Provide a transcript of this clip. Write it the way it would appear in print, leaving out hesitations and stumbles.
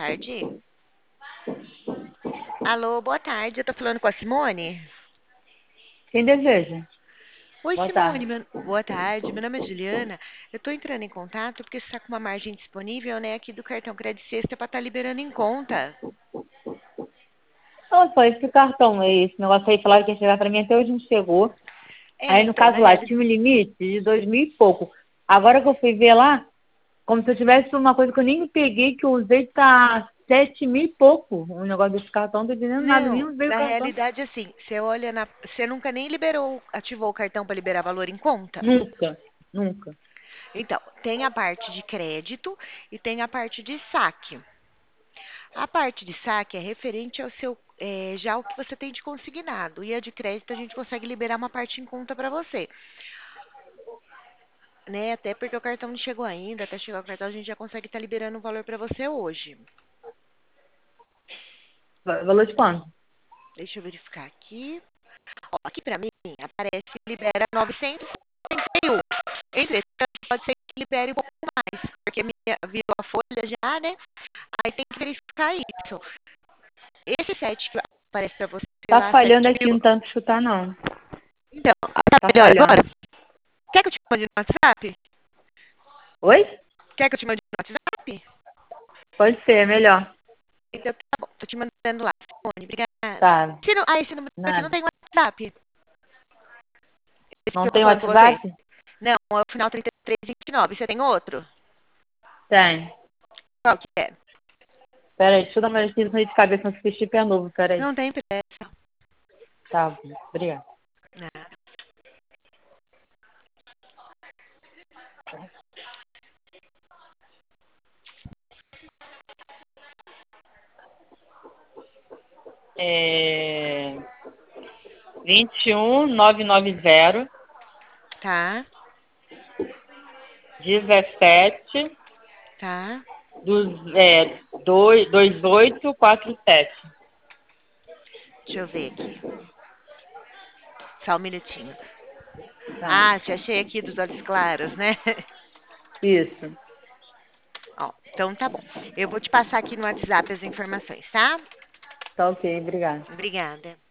tarde. Alô, boa tarde. Eu tô falando com a Simone? Quem deseja? Oi, Boa Simone. tarde. Boa tarde. Meu nome é Juliana. Eu tô entrando em contato porque você tá com uma margem disponível, né, aqui do cartão Crédito Sexta pra estar liberando em conta. Não, só esse cartão, esse negócio aí falaram que ia chegar pra mim, até hoje não chegou. É, Aí, no então, caso na lá, realidade. tinha um limite de 2.000 e pouco. Agora que eu fui ver lá, como se eu tivesse uma coisa que eu nem peguei, que eu usei, tá 7.000 e pouco. O negócio desse cartão, não tô entendendo nada, nem Não, usei o na cartão. realidade, assim, você olha na. Você nunca nem liberou, ativou o cartão para liberar valor em conta? Nunca, nunca. Então, tem a parte de crédito e tem a parte de saque. A parte de saque é referente ao seu, já o que você tem de consignado. E a de crédito a gente consegue liberar uma parte em conta para você, né? Até porque o cartão não chegou ainda, até chegar o cartão a gente já consegue estar liberando o valor para você hoje. Valor de quanto? Deixa eu verificar aqui. Ó, aqui para mim aparece que libera 951. Entretanto, pode ser que libere um pouco mais, porque virou a folha já, né? Aí tem que verificar isso. Esse site que aparece para você Tá lá, falhando 7 aqui, mil. não tá escutar, não. Então, tá Tá melhor agora? falhando. Quer que eu te mande no WhatsApp? Oi? Quer que eu te mande no WhatsApp? Pode ser, é melhor. Então tá bom, tô te mandando lá, Simone, obrigada. Tá, Esse número aqui não nada. tem WhatsApp. Esse que Não eu tô tem falando com você? WhatsApp? Não, é o final 3329. Você tem outro? Tem. Qual que é? Pera aí, deixa eu dar uma licença de cabeça, não se chip é novo, pera aí. Não tem pressa. Tá, obrigado. Nada. É 21990 Tá, 17 tá. 2847. Deixa eu ver aqui. Só um minutinho. Tá. Ah, te achei aqui dos olhos claros, né? Isso. Ó, então tá bom. Eu vou te passar aqui no WhatsApp as informações, tá? Tá ok, obrigado. Obrigada.